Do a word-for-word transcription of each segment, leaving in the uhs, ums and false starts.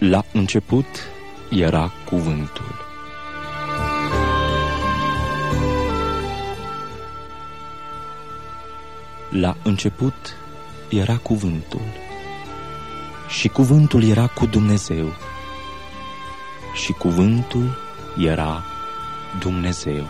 La început era Cuvântul. La început era Cuvântul, și Cuvântul era cu Dumnezeu, și Cuvântul era Dumnezeu.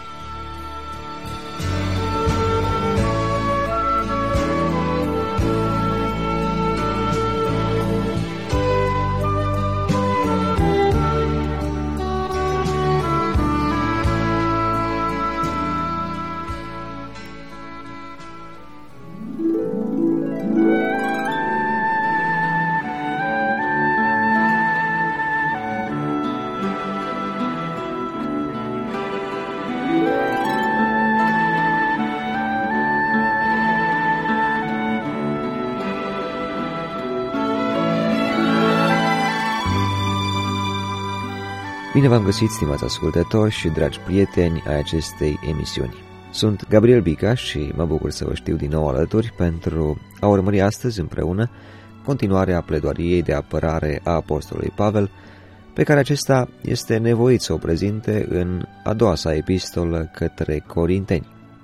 Bine v-am găsit, stimați ascultători și dragi prieteni ai acestei emisiuni. Sunt Gabriel Bica și mă bucur să vă știu din nou alături pentru a urmări astăzi împreună continuarea pledoariei de apărare a apostolului Pavel, pe care acesta este nevoit să o prezinte în a doua sa epistolă către Corinteni.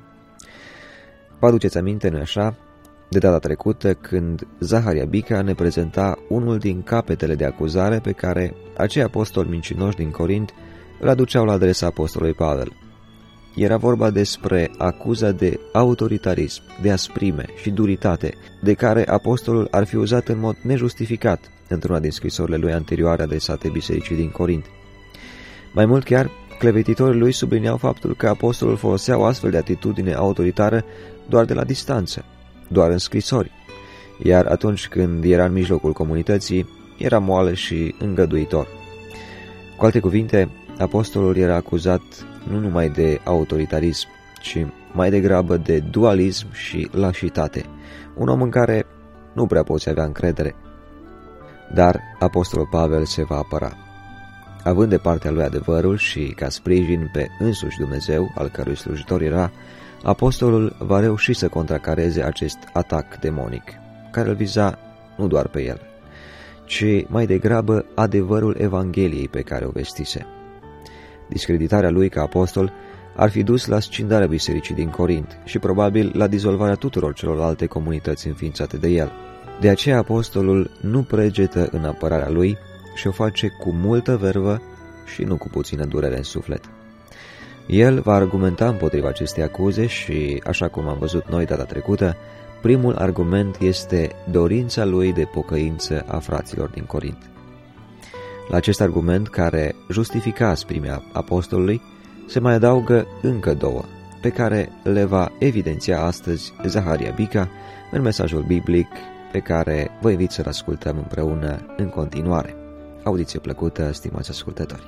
Vă aduceți aminte, nu-i așa, de data trecută când Zaharia Bica ne prezenta unul din capetele de acuzare pe care acei apostoli mincinoși din Corint îl aduceau la adresa apostolului Pavel. Era vorba despre acuza de autoritarism, de asprime și duritate, de care apostolul ar fi uzat în mod nejustificat într-una din scrisorile lui anterioare adresate bisericii din Corint. Mai mult chiar, clevetitorii lui subliniau faptul că apostolul folosea o astfel de atitudine autoritară doar de la distanță, doar în scrisori, iar atunci când era în mijlocul comunității, era moale și îngăduitor. Cu alte cuvinte, apostolul era acuzat nu numai de autoritarism, ci mai degrabă de dualism și lașitate, un om în care nu prea poți avea încredere. Dar apostolul Pavel se va apăra. Având de partea lui adevărul și ca sprijin pe însuși Dumnezeu, al cărui slujitor era, apostolul va reuși să contracareze acest atac demonic, care îl viza nu doar pe el, ci mai degrabă adevărul Evangheliei pe care o vestise. Discreditarea lui ca apostol ar fi dus la scindarea bisericii din Corint și probabil la dizolvarea tuturor celorlalte comunități înființate de el. De aceea apostolul nu pregetă în apărarea lui și o face cu multă vervă și nu cu puțină durere în suflet. El va argumenta împotriva acestei acuze și, așa cum am văzut noi data trecută, primul argument este dorința lui de pocăință a fraților din Corint. La acest argument, care justifica asprimea apostolului, se mai adaugă încă două, pe care le va evidenția astăzi Zaharia Bica în mesajul biblic pe care vă invit să-l ascultăm împreună în continuare. Audiție plăcută, stimați ascultători!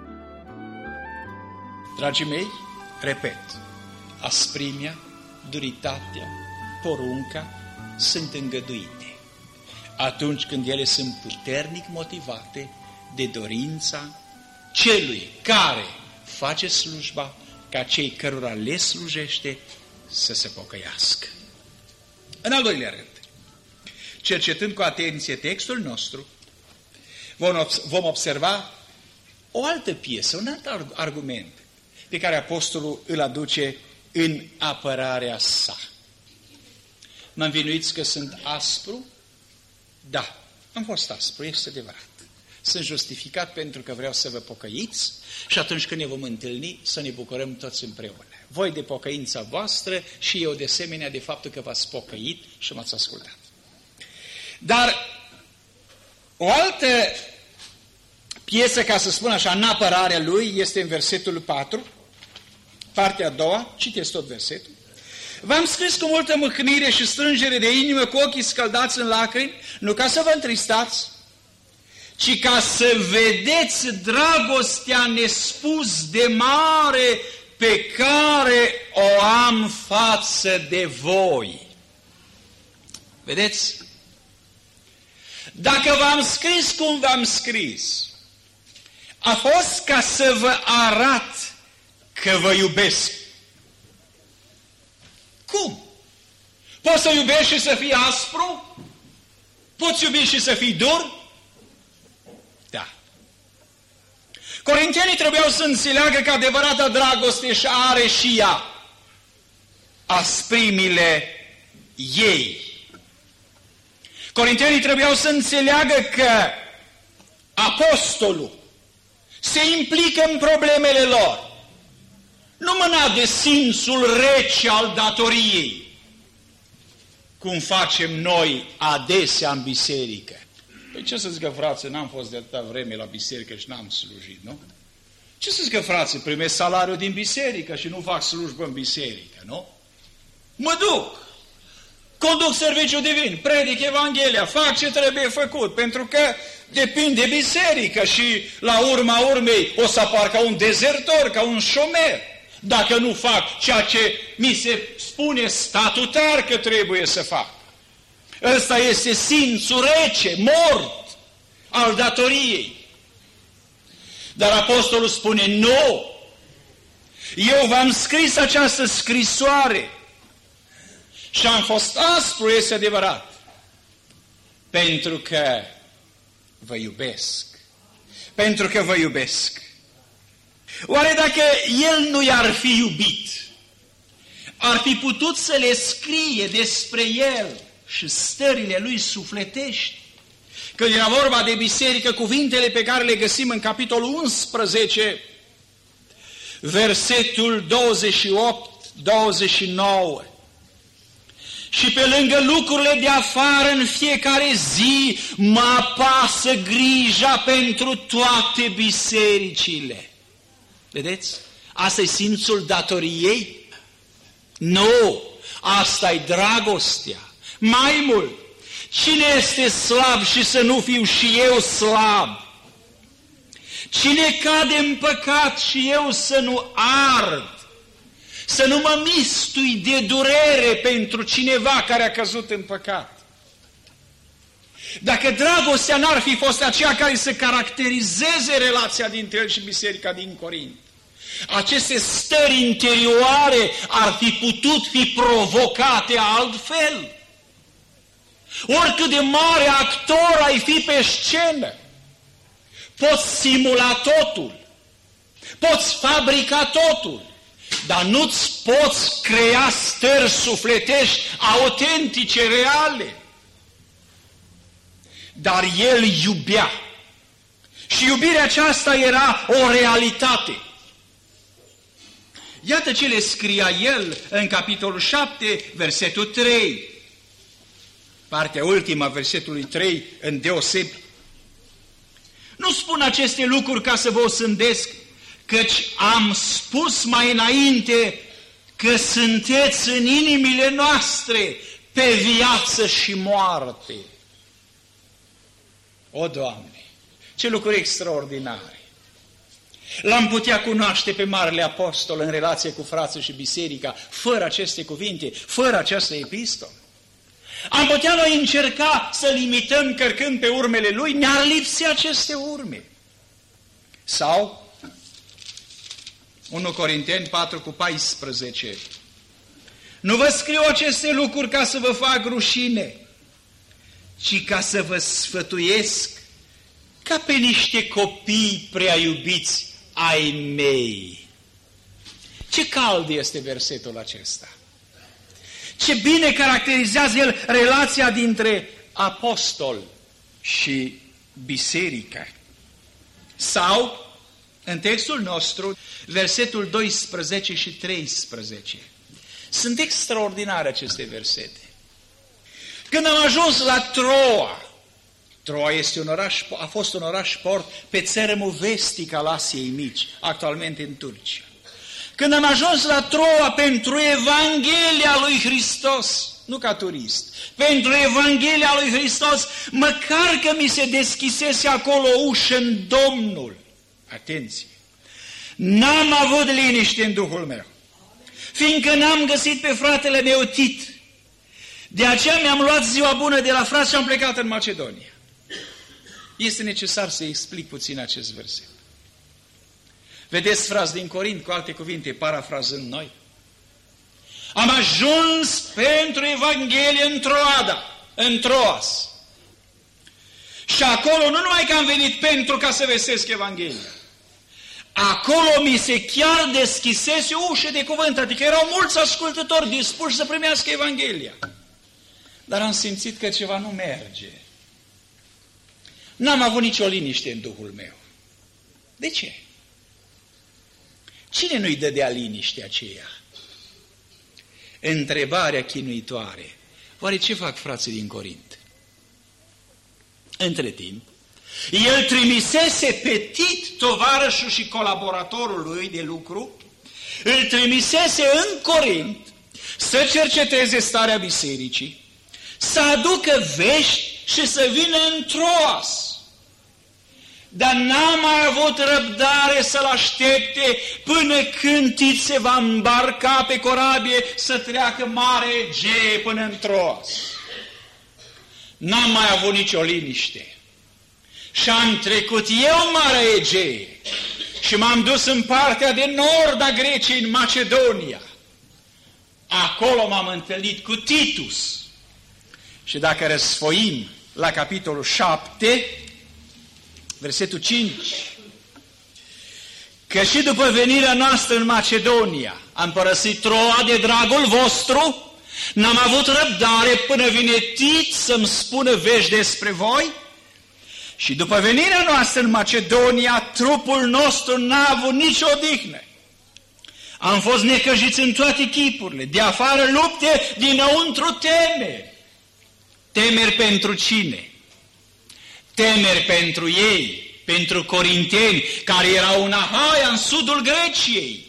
Dragii mei, repet, asprimea, duritatea, porunca sunt îngăduite atunci când ele sunt puternic motivate de dorința celui care face slujba ca cei cărora le slujește să se pocăiască. În al doilea rând, cercetând cu atenție textul nostru, vom observa o altă piesă, un alt argument pe care apostolul îl aduce în apărarea sa. Mă învinuiți că sunt aspru? Da, am fost aspru, este adevărat. Sunt justificat pentru că vreau să vă pocăiți și atunci când ne vom întâlni să ne bucurăm toți împreună. Voi de pocăința voastră și eu de asemenea de faptul că v-ați pocăit și m-ați ascultat. Dar o altă piesă, ca să spun așa, în apărarea lui, este în versetul patru, partea a doua, citesc tot versetul. V-am scris cu multă mâhnire și strângere de inimă, cu ochii scăldați în lacrimi, nu ca să vă întristați, ci ca să vedeți dragostea nespus de mare pe care o am față de voi. Vedeți? Dacă v-am scris cum v-am scris, a fost ca să vă arat că vă iubesc. Cum? Poți să iubești și să fii aspru? Poți iubi și să fii dur? Corintenii trebuiau să înțeleagă că adevărata dragoste și are și ea asprimile ei. Corintenii trebuiau să înțeleagă că apostolul se implică în problemele lor. Nu mâna de simțul rece al datoriei, cum facem noi adesea în biserică. Păi ce să zică, frații, n-am fost de atâta vreme la biserică și n-am slujit, nu? Ce să zică, frații, primesc salariul din biserică și nu fac slujbă în biserică, nu? Mă duc, conduc serviciul divin, predic Evanghelia, fac ce trebuie făcut, pentru că depind de biserică și la urma urmei o să apar ca un dezertor, ca un șomer, dacă nu fac ceea ce mi se spune statutar că trebuie să fac. Ăsta este simțul rece, mort, al datoriei. Dar apostolul spune, nu, eu v-am scris această scrisoare și am fost aspru, este adevărat, pentru că vă iubesc. Pentru că vă iubesc. Oare dacă el nu i-ar fi iubit, ar fi putut să le scrie despre el și stările lui sufletești? Când era vorba de biserică, cuvintele pe care le găsim în capitolul unsprezece, versetul douăzeci și opt douăzeci și nouă. Și pe lângă lucrurile de afară, în fiecare zi, mă apasă grija pentru toate bisericile. Vedeți? Asta e simțul datoriei? Nu! Asta e dragostea. Mai mult, cine este slab și să nu fiu și eu slab? Cine cade în păcat și eu să nu ard? Să nu mă mistui de durere pentru cineva care a căzut în păcat? Dacă dragostea n-ar fi fost aceea care să caracterizeze relația dintre el și biserica din Corint, aceste stări interioare ar fi putut fi provocate altfel. Oricât de mare actor ai fi pe scenă, poți simula totul, poți fabrica totul, dar nu-ți poți crea stări sufletești autentice, reale. Dar el iubea. Și iubirea aceasta era o realitate. Iată ce le scria el în capitolul șapte, versetul trei. Partea ultimă, versetului trei, îndeosebi. Nu spun aceste lucruri ca să vă osândesc, căci am spus mai înainte că sunteți în inimile noastre pe viață și moarte. O, Doamne, ce lucruri extraordinare! L-am putea cunoaște pe Marele Apostol în relație cu frații și biserica, fără aceste cuvinte, fără această epistolă. Am putea noi încerca să-l imităm cărcând pe urmele lui, ne-ar lipsi aceste urme. Sau unu Corinteni patru cu paisprezece. Nu vă scriu aceste lucruri ca să vă fac rușine, ci ca să vă sfătuiesc ca pe niște copii prea iubiți ai mei. Ce cald este versetul acesta! Ce bine caracterizează el relația dintre apostol și biserică. Sau, în textul nostru, versetul doisprezece și treisprezece. Sunt extraordinare aceste versete. Când am ajuns la Troa, Troa este un oraș, a fost un oraș port pe țărmul vestic al Asiei Mici, actualmente în Turcia. Când am ajuns la Troa pentru Evanghelia lui Hristos, nu ca turist, pentru Evanghelia lui Hristos, măcar că mi se deschisese acolo o ușă în Domnul. Atenție! N-am avut liniște în Duhul meu, fiindcă n-am găsit pe fratele meu Tit. De aceea mi-am luat ziua bună de la frați și am plecat în Macedonia. Este necesar să explic puțin acest verset. Vedeți, frați din Corint, cu alte cuvinte, parafrazând noi, am ajuns pentru Evanghelie în Troada, în Troas. Și acolo nu numai că am venit pentru ca să vestesc Evanghelia, acolo mi se chiar deschisese o ușă de cuvânt, adică erau mulți ascultători dispuși să primească Evanghelia. Dar am simțit că ceva nu merge. N-am avut nicio liniște în Duhul meu. De ce? Cine nu-i dădea liniștea aceea? Întrebarea chinuitoare. Oare ce fac frații din Corint? Între timp, el trimisese pe Tit, tovarășul și colaboratorul lui de lucru, îl trimisese în Corint să cerceteze starea bisericii, să aducă vești și să vină în Troas. Dar n-a mai avut răbdare să-l aștepte până când Tit se va îmbarca pe corabie să treacă Mare Egee până în Troas. N-am mai avut nicio liniște. Și am trecut eu Marea Egee și m-am dus în partea de nord a Greciei, în Macedonia. Acolo m-am întâlnit cu Titus. Și dacă răsfoim la capitolul șapte, versetul cinci, că și după venirea noastră în Macedonia am părăsit Troa de dragul vostru, n-am avut răbdare până vine Tit să-mi spună vești despre voi, și după venirea noastră în Macedonia, trupul nostru n-a avut nicio odihnă. Am fost necăjiți în toate chipurile, de afară lupte, dinăuntru temeri. Temeri pentru cine? Temeri pentru ei, pentru corinteni, care erau în Ahaia, în sudul Greciei.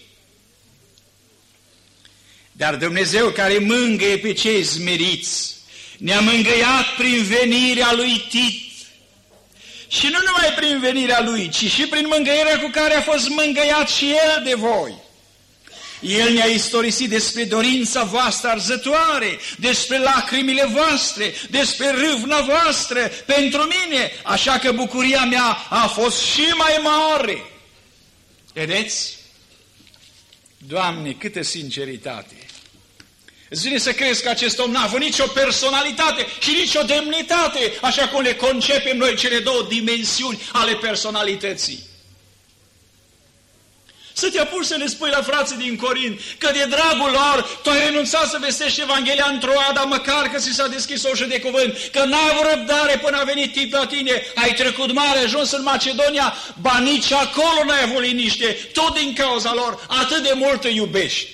Dar Dumnezeu, care mângâie pe cei smeriți, ne-a mângâiat prin venirea lui Tit. Și nu numai prin venirea lui, ci și prin mângâierea cu care a fost mângâiat și el de voi. El ne-a istorisit despre dorința voastră arzătoare, despre lacrimile voastre, despre râvna voastră pentru mine, așa că bucuria mea a fost și mai mare. Vedeți? Doamne, câtă sinceritate! Îți vine să crezi că acest om n-a avut nicio personalitate și nicio demnitate, așa cum le concepem noi cele două dimensiuni ale personalității. Să te apuci să le spui la frații din Corint că de dragul lor tu ai renunțat să vestești Evanghelia în Troa, dar măcar că ți s-a deschis o ușă de cuvânt, că n-ai avut răbdare până a venit Tit la tine, ai trecut mare, ai ajuns în Macedonia, ba nici acolo n-ai avut liniște, tot din cauza lor, atât de mult îi iubești.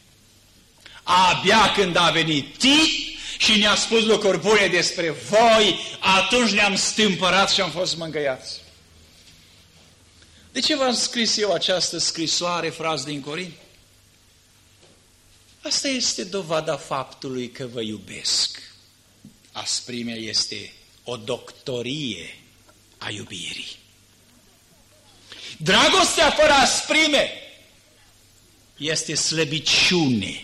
Abia când a venit Tit și ne-a spus lucruri bune despre voi, atunci ne-am stâmpărat și am fost mângâiați. De ce v-am scris eu această scrisoare, frați din Corint? Asta este dovada faptului că vă iubesc. Asprimea este o doctorie a iubirii. Dragostea fără asprime este slăbiciune.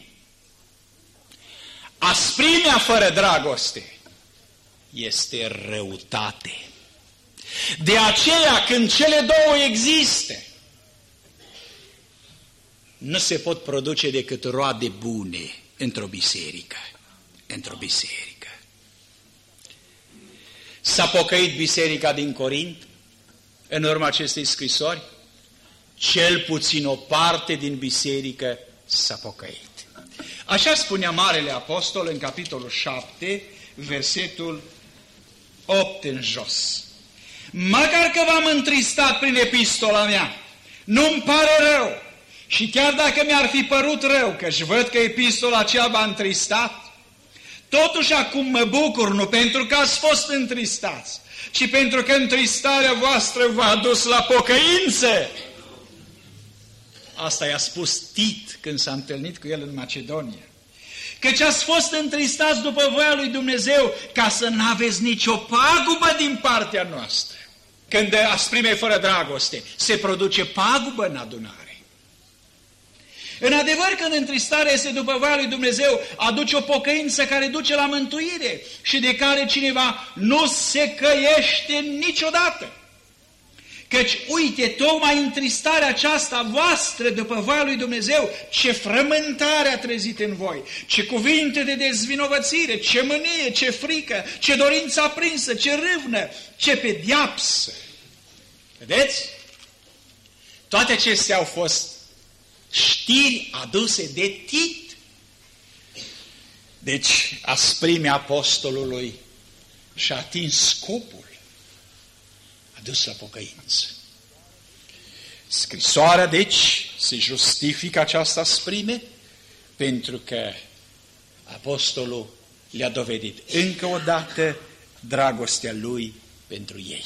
Asprimea fără dragoste este răutate. De aceea, când cele două există, nu se pot produce decât roade bune într-o biserică. Într-o biserică. S-a pocăit biserica din Corint în urma acestei scrisori? Cel puțin o parte din biserică s-a pocăit. Așa spunea Marele Apostol în capitolul șapte, versetul opt în jos. Măcar că v-am întristat prin epistola mea, nu-mi pare rău. Și chiar dacă mi-ar fi părut rău, că-și văd că epistola aceea v-a întristat, totuși acum mă bucur, nu pentru că ați fost întristați, ci pentru că întristarea voastră v-a dus la pocăință. Asta i-a spus Tit când s-a întâlnit cu el în Macedonia. Căci ați fost întristați după voia lui Dumnezeu, ca să n-aveți nicio pagubă din partea noastră. Când asprime fără dragoste, se produce pagubă în adunare. În adevăr, când întristarea este după voia lui Dumnezeu, aduce o pocăință care duce la mântuire și de care cineva nu se căiește niciodată. Căci, uite, tocmai întristarea aceasta voastră după voia lui Dumnezeu, ce frământare a trezit în voi, ce cuvinte de dezvinovățire, ce mânie, ce frică, ce dorință aprinsă, ce râvnă, ce pediapsă. Vedeți? Toate acestea au fost știri aduse de Tit. Deci, asprimea apostolului și-a atins scopul, a dus la pocăință. Scrisoarea, deci, se justifică această asprime pentru că apostolul le-a dovedit încă o dată dragostea lui pentru ei.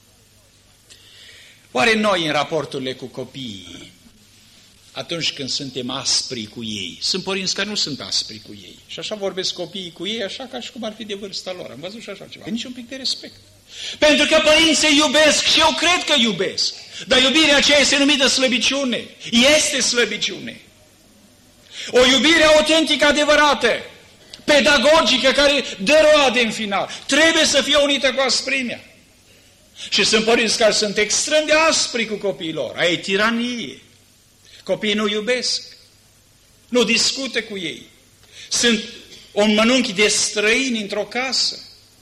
Oare noi, în raporturile cu copiii, atunci când suntem aspri cu ei, sunt părinți care nu sunt aspri cu ei și așa vorbesc copiii cu ei, așa ca și cum ar fi de vârsta lor. Am văzut și așa ceva. Nici un pic de respect. Pentru că părinții iubesc și eu cred că iubesc. Dar iubirea aceea este numită slăbiciune. Este slăbiciune. O iubire autentică, adevărată, pedagogică, care dă roade în final. Trebuie să fie unită cu asprimea. Și sunt părinți care sunt extrem de aspri cu copiii lor. Aia e tiranie. Copiii nu iubesc. Nu discută cu ei. Sunt un mănunchi de străini într-o casă.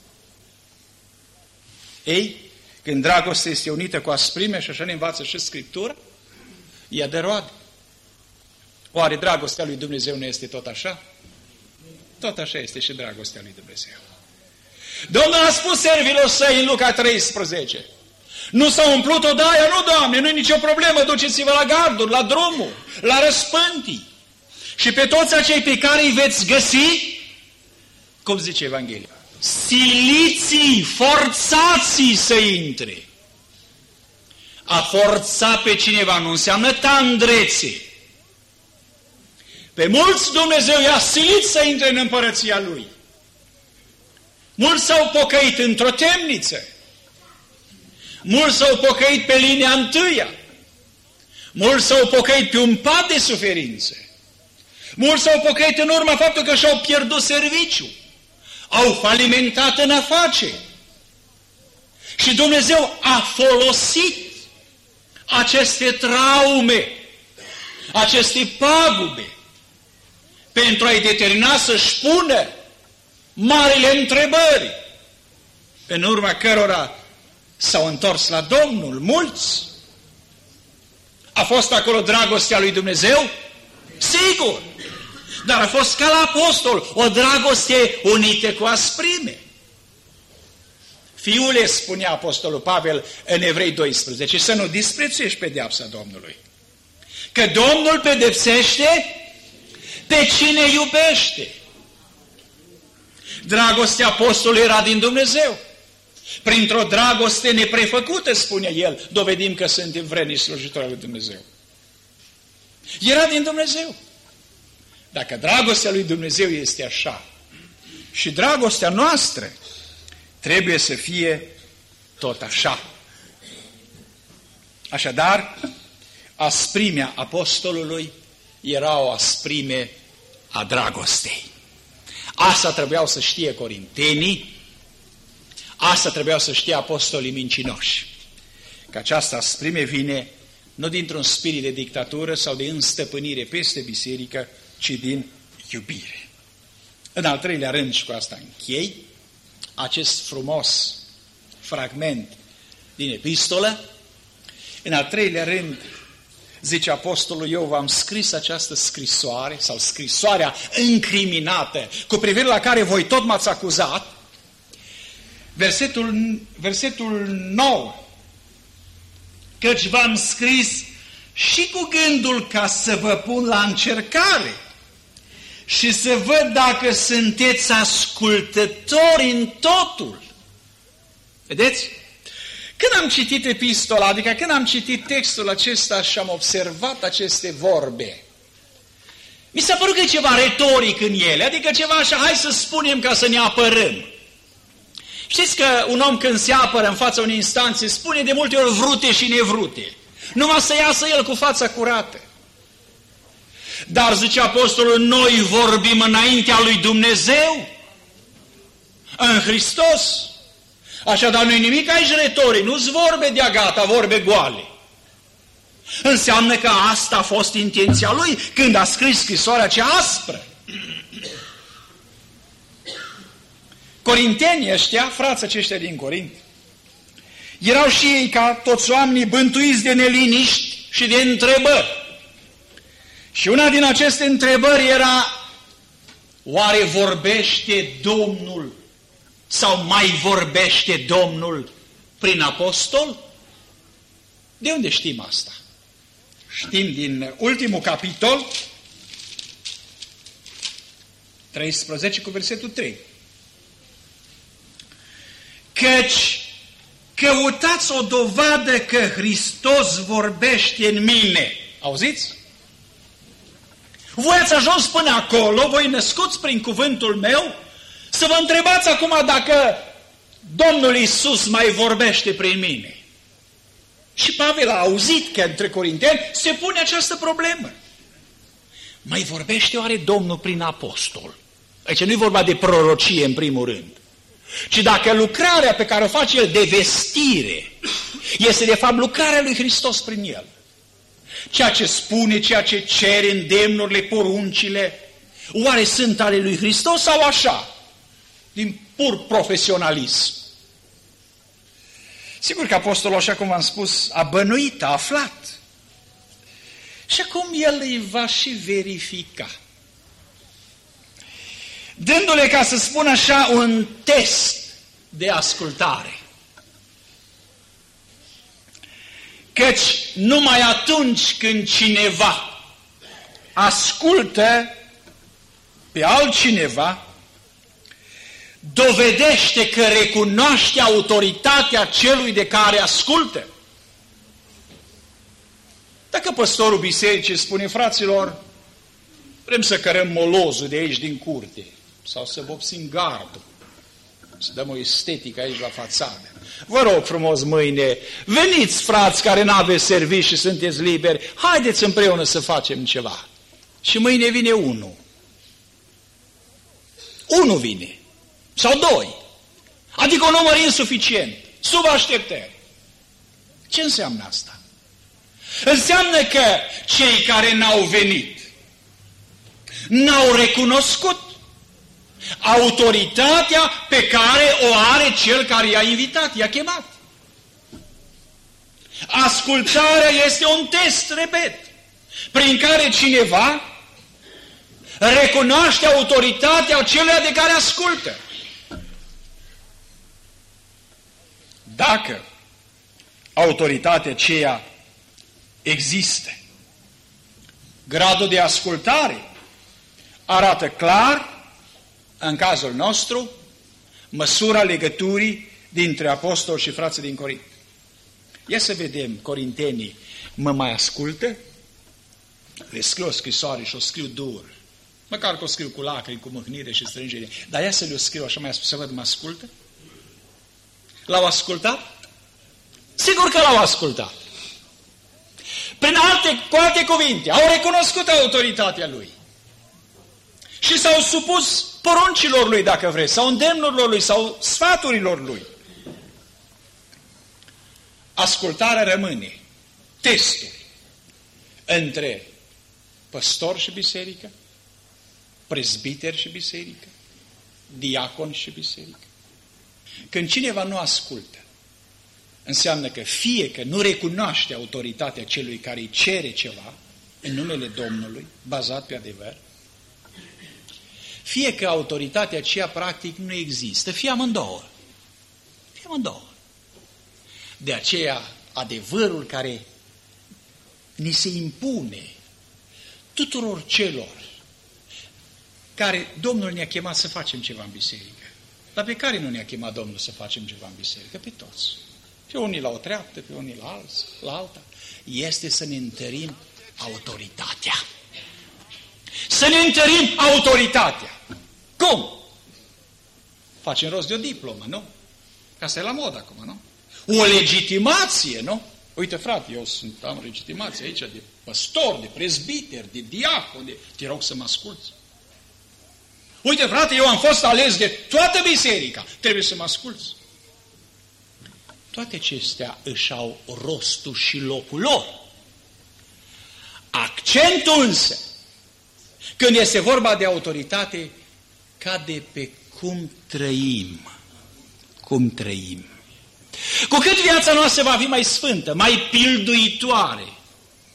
Ei, când dragostea este unită cu asprime, și așa ne învață și Scriptura, ea dă roade. Oare dragostea lui Dumnezeu nu este tot așa? Tot așa este și dragostea lui Dumnezeu. Domnul a spus servilor săi în Luca treisprezece, nu s-a umplut odaia? Nu, Doamne, nu e nicio problemă, duceți-vă la garduri, la drumul, la răspântii. Și pe toți acei pe care îi veți găsi, cum zice Evanghelia, siliți-i, forțați-i să intre. A forța pe cineva nu înseamnă tandrețe. Pe mulți Dumnezeu i-a silit să intre în împărăția Lui. Mulți s-au pocăit într-o temniță. Mulți s-au pocăit pe linia întâia. Mulți s-au pocăit pe un pat de suferință. Mulți s-au pocăit în urma faptului că și-au pierdut serviciu. Au falimentat în afaceri. Și Dumnezeu a folosit aceste traume, aceste pagube, pentru a-i determina să-și pună marile întrebări, în urma cărora s-au întors la Domnul mulți. A fost acolo dragostea lui Dumnezeu? Sigur! Dar a fost ca la apostol, o dragoste unită cu asprime. Fiule, spunea apostolul Pavel în Evrei doisprezece, să nu disprețuiești pedeapsa Domnului. Că Domnul pedepsește pe cine iubește. Dragostea apostolului era din Dumnezeu. Printr-o dragoste neprefăcută, spune el, dovedim că suntem vrednici slujitori lui Dumnezeu. Era din Dumnezeu. Dacă dragostea lui Dumnezeu este așa, și dragostea noastră trebuie să fie tot așa. Așadar, asprimea apostolului era o asprime a dragostei. Asta trebuiau să știe corintenii, asta trebuiau să știe apostolii mincinoși. Că această asprime vine nu dintr-un spirit de dictatură sau de înstăpânire peste biserică, ci din iubire. În al treilea rând, și cu asta închei, acest frumos fragment din epistolă, în al treilea rând, zice apostolul, eu v-am scris această scrisoare, sau scrisoarea încriminată, cu privire la care voi tot m-ați acuzat, versetul, versetul nouă, căci v-am scris și cu gândul ca să vă pun la încercare și să văd dacă sunteți ascultători în totul. Vedeți? Când am citit epistola, adică când am citit textul acesta și am observat aceste vorbe, mi s-a părut că e ceva retoric în ele, adică ceva așa, hai să spunem ca să ne apărăm. Știți că un om când se apără în fața unei instanțe spune de multe ori vrute și nevrute, numai să iasă el cu fața curată. Dar, zice apostolul, noi vorbim înaintea lui Dumnezeu, în Hristos. Așadar, nu-i nimic aici retoric, nu-s vorbe de-a gata, vorbe goale. Înseamnă că asta a fost intenția lui când a scris scrisoarea cea aspră. Corintenii ăștia, frații aceștia din Corint, erau și ei ca toți oamenii bântuiți de neliniști și de întrebări. Și una din aceste întrebări era: oare vorbește Domnul sau mai vorbește Domnul prin apostol? De unde știm asta? Știm din ultimul capitol, treisprezece cu versetul trei. Căci căutați o dovadă că Hristos vorbește în mine. Auziți? Voi ați ajuns până acolo, voi născuți prin cuvântul meu, să vă întrebați acum dacă Domnul Iisus mai vorbește prin mine. Și Pavel a auzit că între corinteni se pune această problemă. Mai vorbește oare Domnul prin apostol? Aici nu e vorba de prorocie în primul rând, ci dacă lucrarea pe care o face el de vestire este de fapt lucrarea lui Hristos prin el. Ceea ce spune, ceea ce cere, îndemnurile, poruncile, oare sunt ale lui Hristos sau așa? Din pur profesionalism. Sigur că apostolul, așa cum am spus, a bănuit, a aflat. Și acum el îi va și verifica. Dându-le, ca să spun așa, un test de ascultare. Căci numai atunci când cineva ascultă pe altcineva, dovedește că recunoaște autoritatea celui de care ascultă. Dacă păstorul bisericii spune: fraților, vrem să cărăm molozul de aici din curte, sau să vopsim gardul, să dăm o estetică aici la fațadă. Vă rog frumos mâine, veniți frați care n-aveți servici și sunteți liberi, haideți împreună să facem ceva. Și mâine vine unul. Unul vine. Sau doi. Adică un număr insuficient, sub așteptări. Ce înseamnă asta? Înseamnă că cei care n-au venit n-au recunoscut autoritatea pe care o are cel care i-a invitat, i-a chemat. Ascultarea este un test, repet, prin care cineva recunoaște autoritatea celuia de care ascultă. Dacă autoritatea aceea există, gradul de ascultare arată clar, în cazul nostru, măsura legăturii dintre apostoli și frații din Corint. Ia să vedem, corintenii mă mai ascultă? Le scriu o scrisoare și o scriu dur. Măcar că o scriu cu lacrimi, cu mâhnire și strângere. Dar ia să le scriu așa, mai să văd, mă ascultă? L-au ascultat? Sigur că l-au ascultat. Prin alte, cu alte cuvinte, au recunoscut autoritatea lui. Și s-au supus poruncilor lui, dacă vreți, sau îndemnurilor lui, sau sfaturilor lui. Ascultarea rămâne testul între păstor și biserică, prezbiter și biserică, diacon și biserică. Când cineva nu ascultă, înseamnă că fie că nu recunoaște autoritatea celui care îi cere ceva în numele Domnului, bazat pe adevăr, fie că autoritatea aceea practic nu există, fie amândouă. Fie amândouă. De aceea, adevărul care ni se impune tuturor celor care Domnul ne-a chemat să facem ceva în biserică. Dar pe care nu ne-a chemat Domnul să facem ceva în biserică? Pe toți. Pe unii la o treaptă, pe unii la alții, la alta. Este să ne întărim autoritatea. Să ne întărim autoritatea. Cum? Facem rost de o diplomă, nu? Ca să e la mod acum, nu? O legitimație, nu? Uite, frate, eu sunt, am legitimație aici de păstor, de prezbiter, de diacon, de... te rog să mă asculți. Uite, frate, eu am fost ales de toată biserica, trebuie să mă asculți. Toate acestea își au rostul și locul lor. Accentul însă, când este vorba de autoritate, cade pe cum trăim. Cum trăim. Cu cât viața noastră va fi mai sfântă, mai pilduitoare,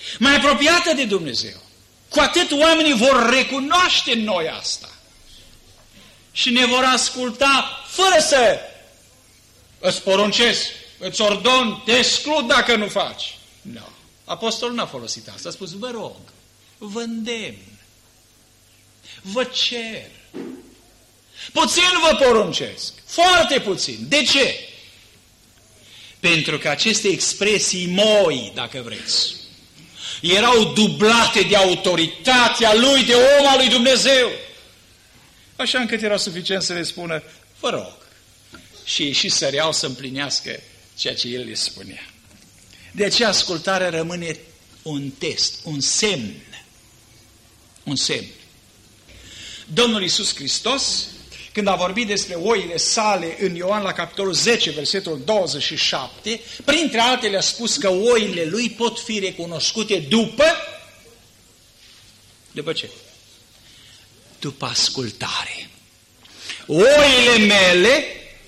mai apropiată de Dumnezeu. Cu atât oamenii vor recunoaște în noi asta. Și ne vor asculta fără să îți poruncesc, îți ordon, te exclud dacă nu faci. Nu. No. Apostolul n-a folosit asta. A spus, vă rog, vă îndemn, vă cer. Puțin vă poruncesc. Foarte puțin. De ce? Pentru că aceste expresii moi, dacă vreți, erau dublate de autoritatea lui, de om al lui Dumnezeu. Așa încât era suficient să le spună, vă rog. Și și săreau să împlinească ceea ce el le spunea. De aceea ascultarea rămâne un test, un semn. Un semn. Domnul Iisus Hristos, când a vorbit despre oile sale în Ioan la capitolul zece, versetul douăzeci și șapte, printre altele a spus că oile lui pot fi recunoscute după, după ce? După ascultare. Oile mele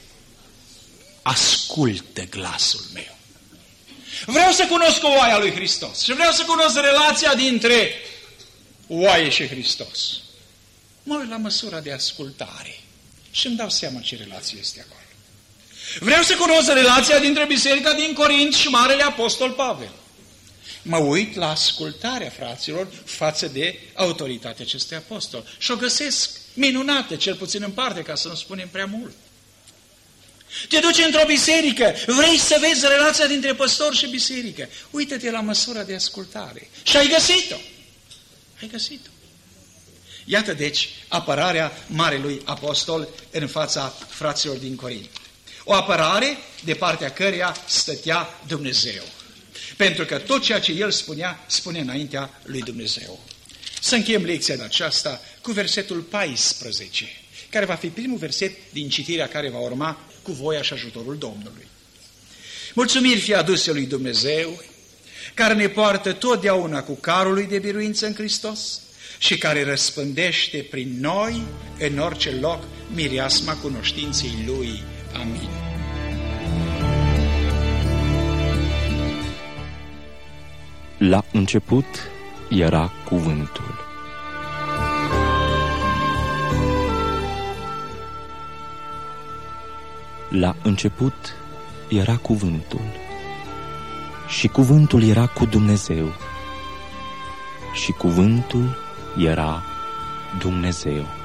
ascultă glasul meu. Vreau să cunosc oaia lui Hristos și vreau să cunosc relația dintre oaie și Hristos. Mă uit la măsura de ascultare și îmi dau seama ce relație este acolo. Vreau să cunosc relația dintre biserica din Corint și Marele Apostol Pavel. Mă uit la ascultarea fraților față de autoritatea acestui apostol și o găsesc minunată, cel puțin în parte, ca să nu spunem prea mult. Te duci într-o biserică, vrei să vezi relația dintre păstor și biserică. Uită-te la măsura de ascultare. Și ai găsit-o. Ai găsit-o. Iată deci apărarea Marelui Apostol în fața fraților din Corint. O apărare de partea căreia stătea Dumnezeu. Pentru că tot ceea ce el spunea, spune înaintea lui Dumnezeu. Să încheiem lecția de aceasta cu versetul paisprezece, care va fi primul verset din citirea care va urma cu voia și ajutorul Domnului. Mulțumiri fie aduse lui Dumnezeu, care ne poartă totdeauna cu carul lui de biruință în Hristos și care răspândește prin noi, în orice loc, mireasma cunoștinței Lui. Amin. La început era Cuvântul. La început era Cuvântul și Cuvântul era cu Dumnezeu și Cuvântul era Dumnezeu.